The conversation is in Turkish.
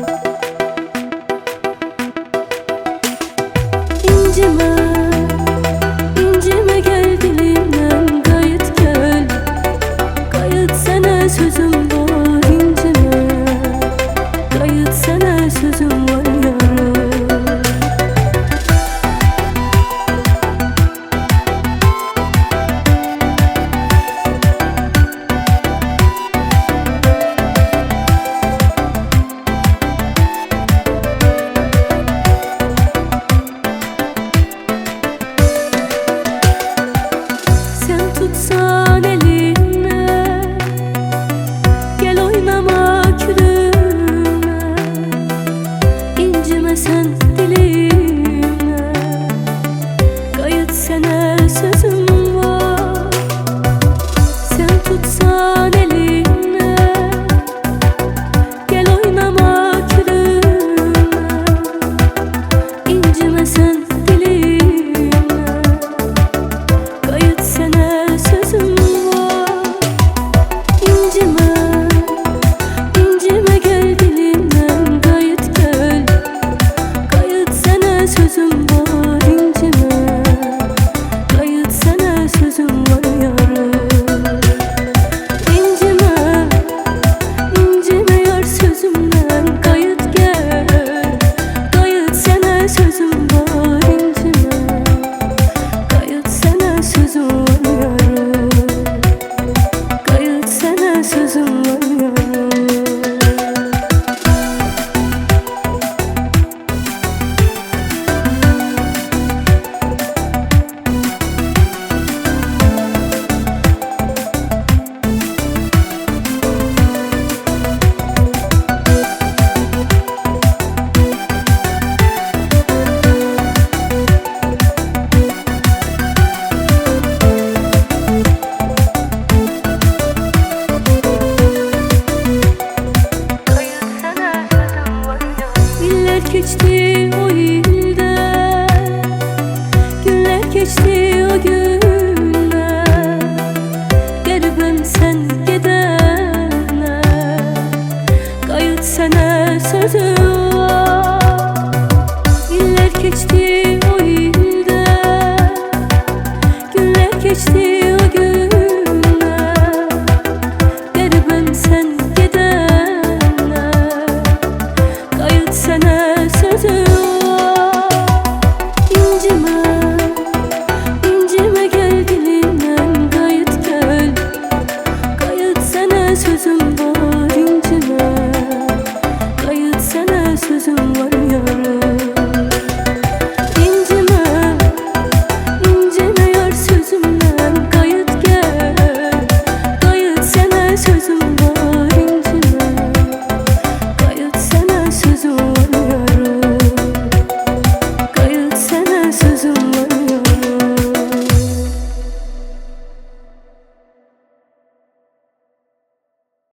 İncime, incime gel dilimden kayıt gel. Kayıt sana sözüm var incime. Kayıt sana sözüm var yarım. Tutsan eline, gel oynama külüme. İncime sen dilime, kayıt sana sözüm var. Sen tutsan eline, gel oynama külüme. İncime sen dilime, kayıt sana sözüm var. İncime, incime gel dilimden kayıt gel. Kayıt sana sözüm var incime. Kayıt sana sözüm var yarım. İncime, incime yar sözümden kayıt gel. Kayıt sana sözüm var incime. Kayıt sana sözüm var yarım. Kayıt sana sözüm var yarım. Geçti o ilde, günler geçti o günler. Garibim sen gidene, kayıt sana sözüm var. Günler geçti o ilde, günler geçti o günler. Garibim sen gidene, kayıt sana sözüm var. İncime, incime gel dilimden kayıt gel. Kayıt sana sözüm var incime. Kayıt sana sözüm var.